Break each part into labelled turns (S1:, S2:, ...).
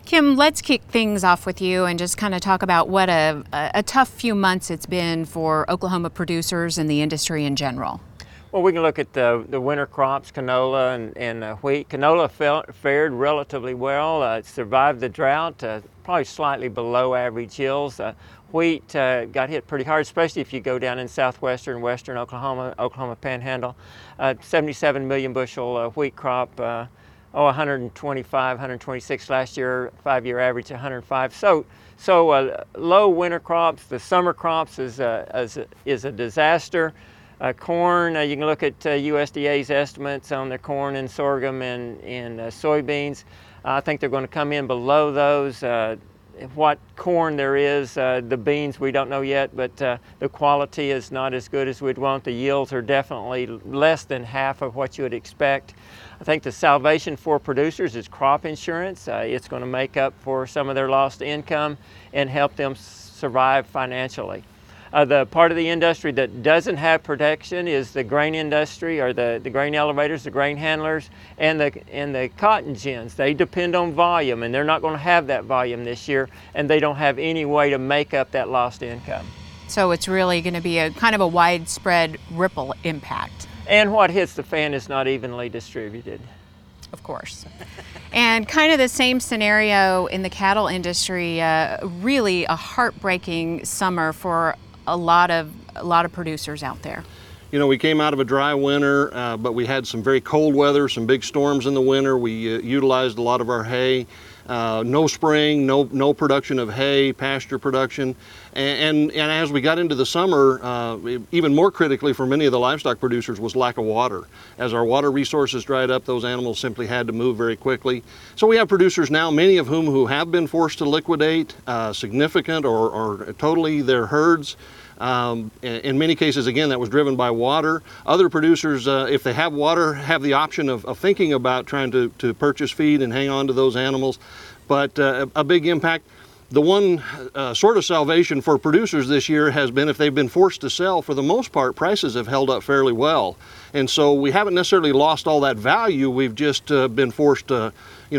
S1: Kim, let's kick things off with you and just kind of talk about what a tough few months it's been for Oklahoma producers and the industry in general.
S2: Well, we can look at the winter crops, canola and wheat. Canola fared relatively well, survived the drought, probably slightly below average yields. Wheat got hit pretty hard, especially if you go down in southwestern, western Oklahoma Panhandle. 77 million bushel wheat crop, 125, 126 last year, 5-year average 105. So low winter crops. The summer crops is a disaster. Corn, you can look at USDA's estimates on their corn and sorghum and soybeans. I think they're going to come in below those. What corn there is, the beans we don't know yet, but the quality is not as good as we'd want. The yields are definitely less than half of what you would expect. I think the salvation for producers is crop insurance. It's going to make up for some of their lost income and help them survive financially. The part of the industry that doesn't have protection is the grain industry, or the grain elevators, the grain handlers, and the cotton gins. They depend on volume, and they're not going to have that volume this year, and they don't have any way to make up that lost income.
S1: So it's really going to be a kind of a widespread ripple impact.
S2: And what hits the fan is not evenly distributed.
S1: Of course. And kind of the same scenario in the cattle industry, really a heartbreaking summer for a lot of producers out there.
S3: You know, we came out of a dry winter, but we had some very cold weather, some big storms in the winter. We utilized a lot of our hay. No spraying, no production of hay, pasture production. And as we got into the summer, even more critically for many of the livestock producers was lack of water. As our water resources dried up, those animals simply had to move very quickly. So we have producers now, many of whom who have been forced to liquidate significant or totally their herds. In many cases, again, that was driven by water. Other producers, if they have water, have the option of thinking about trying to purchase feed and hang on to those animals. But a big impact. The one sort of salvation for producers this year has been if they've been forced to sell, for the most part, prices have held up fairly well. And so we haven't necessarily lost all that value. We've just been forced to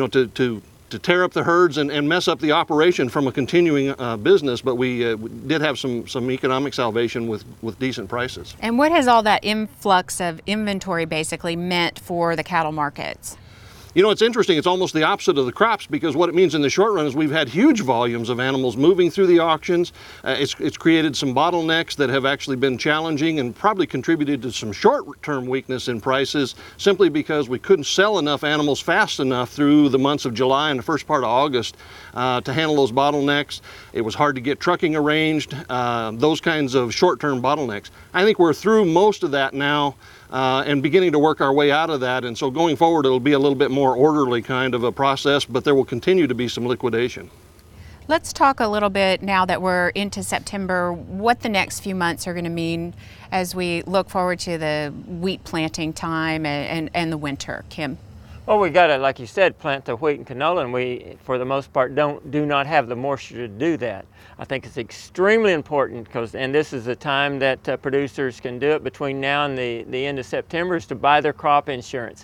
S3: tear up the herds and mess up the operation from a continuing business, but we did have some economic salvation with decent prices.
S1: And what has all that influx of inventory basically meant for the cattle markets?
S3: You know, it's interesting. It's almost the opposite of the crops, because what it means in the short run is we've had huge volumes of animals moving through the auctions. It's created some bottlenecks that have actually been challenging and probably contributed to some short-term weakness in prices, simply because we couldn't sell enough animals fast enough through the months of July and the first part of August to handle those bottlenecks. It was hard to get trucking arranged, those kinds of short-term bottlenecks. I think we're through most of that now. And beginning to work our way out of that. And so going forward, it'll be a little bit more orderly kind of a process, but there will continue to be some liquidation.
S1: Let's talk a little bit, now that we're into September, what the next few months are going to mean as we look forward to the wheat planting time and the winter. Kim?
S2: Well, we got to, like you said, plant the wheat and canola, and we, for the most part, do not have the moisture to do that. I think it's extremely important, and this is the time that producers can do it between now and the end of September, is to buy their crop insurance.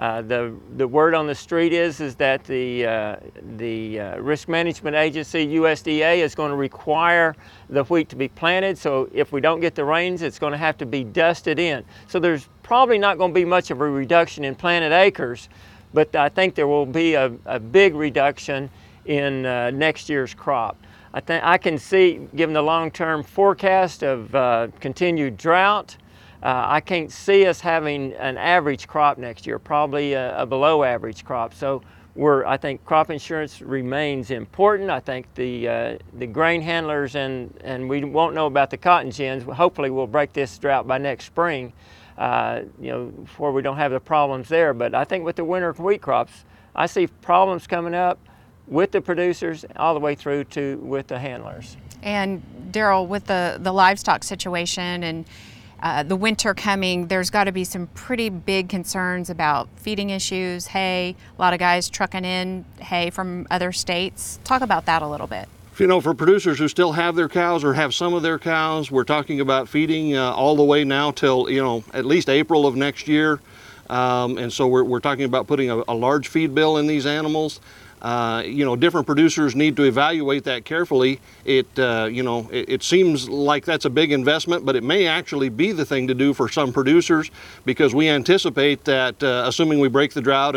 S2: The word on the street is that the Risk Management Agency, USDA, is going to require the wheat to be planted. So if we don't get the rains, it's going to have to be dusted in. So there's probably not going to be much of a reduction in planted acres, but I think there will be a big reduction in next year's crop. I can see, given the long-term forecast of continued drought, I can't see us having an average crop next year, probably a below average crop. So I think crop insurance remains important. I think the grain handlers and we won't know about the cotton gins. Hopefully we'll break this drought by next spring, before we don't have the problems there. But I think with the winter wheat crops, I see problems coming up with the producers all the way through to with the handlers.
S1: And Daryl, with the livestock situation and the winter coming, there's got to be some pretty big concerns about feeding issues, hay, a lot of guys trucking in hay from other states. Talk about that a little bit.
S3: You know, for producers who still have their cows or have some of their cows, we're talking about feeding all the way now till, at least April of next year. And so we're talking about putting a large feed bill in these animals. Different producers need to evaluate that carefully. It seems like that's a big investment, but it may actually be the thing to do for some producers, because we anticipate that, assuming we break the drought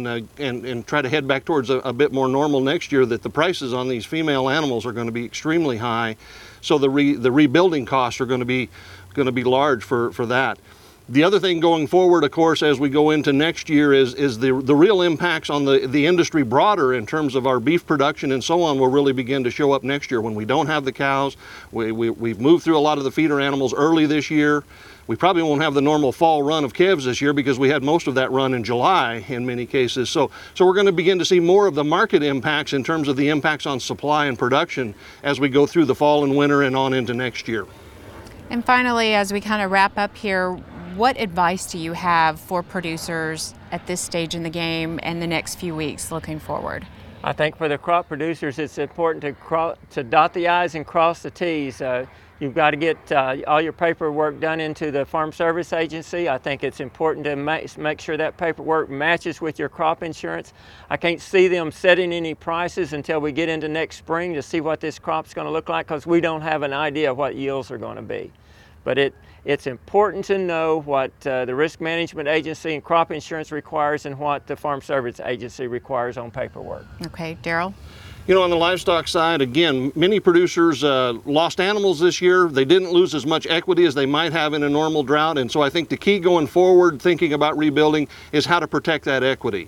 S3: and try to head back towards a bit more normal next year, that the prices on these female animals are going to be extremely high. So the rebuilding costs are going to be large for that. The other thing going forward, of course, as we go into next year is the real impacts on the industry broader in terms of our beef production and so on will really begin to show up next year when we don't have the cows. We've moved through a lot of the feeder animals early this year. We probably won't have the normal fall run of calves this year because we had most of that run in July in many cases. So we're going to begin to see more of the market impacts in terms of the impacts on supply and production as we go through the fall and winter and on into next year.
S1: And finally, as we kind of wrap up here, what advice do you have for producers at this stage in the game and the next few weeks looking forward?
S2: I think for the crop producers, it's important to dot the I's and cross the T's. You've got to get all your paperwork done into the Farm Service Agency. I think it's important to make sure that paperwork matches with your crop insurance. I can't see them setting any prices until we get into next spring to see what this crop's going to look like, because we don't have an idea what yields are going to be. But it's important to know what the Risk Management Agency and crop insurance requires and what the Farm Service Agency requires on paperwork.
S1: Okay, Darrell?
S3: On the livestock side, again, many producers lost animals this year. They didn't lose as much equity as they might have in a normal drought. And so I think the key going forward, thinking about rebuilding, is how to protect that equity.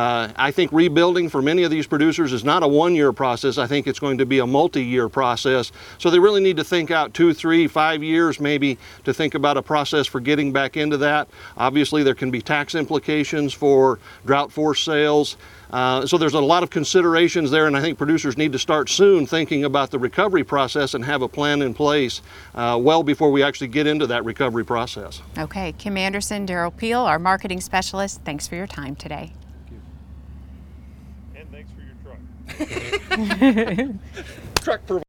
S3: I think rebuilding for many of these producers is not a one-year process. I think it's going to be a multi-year process. So they really need to think out 2, 3, 5 years maybe to think about a process for getting back into that. Obviously, there can be tax implications for drought-forced sales. So there's a lot of considerations there, and I think producers need to start soon thinking about the recovery process and have a plan in place well before we actually get into that recovery process.
S1: Okay, Kim Anderson, Darrell Peel, our marketing specialist, thanks for your time today.
S3: Thank you. And thanks for your truck. Truck